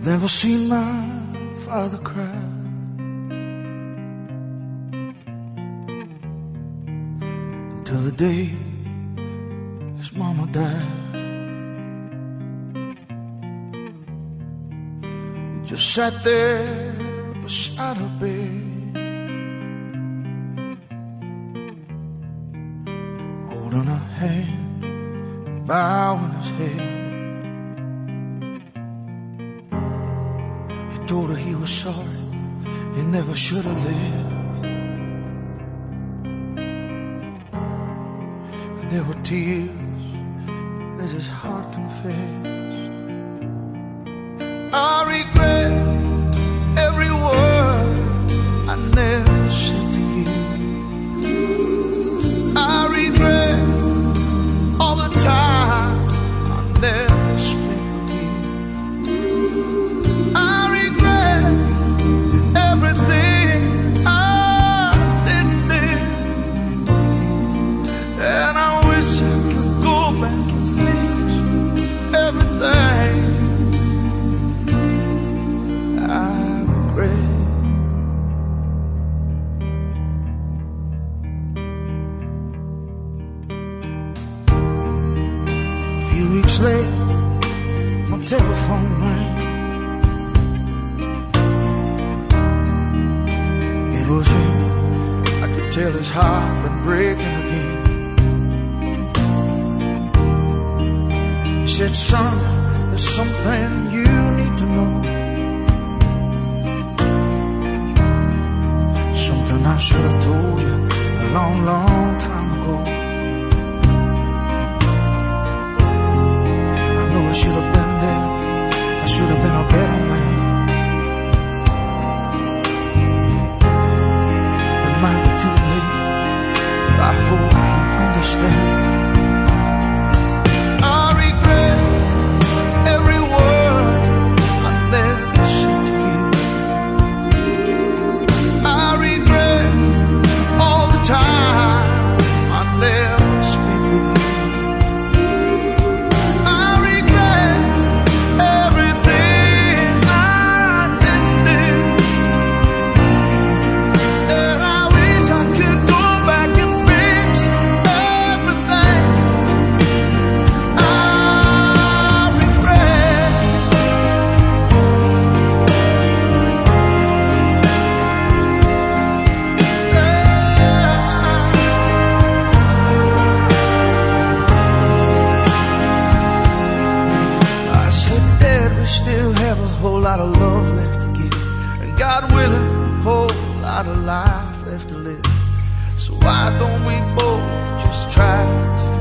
Never seen my father cry. Until the day his mama died. He just sat there beside her bed, holding her hand and bowing his head. He told her he was sorry, he never should have lived. And there were tears as his heart confessed. I regret every word I never said to you. I regret all the time I never spent with you. I regret everything I didn't do, and I wish I could go back and fix everything I regret. A few weeks later, my telephone rang. It was him. I could tell his heart been breaking again. He said, son, there's something you need to know. Something I should have told you a long, long time ago. I know I should have been there. I should have been a better man. It might be too late, but I hope you understand. I regret every word I never said to you. I regret all the time I never spent with you. I regret everything I didn't do, and I wish I could go back and fix everything I regret. I said, Dad, we still have a whole lot of love left to give, and God willing, a whole lot of life left to live. So why don't we both just try to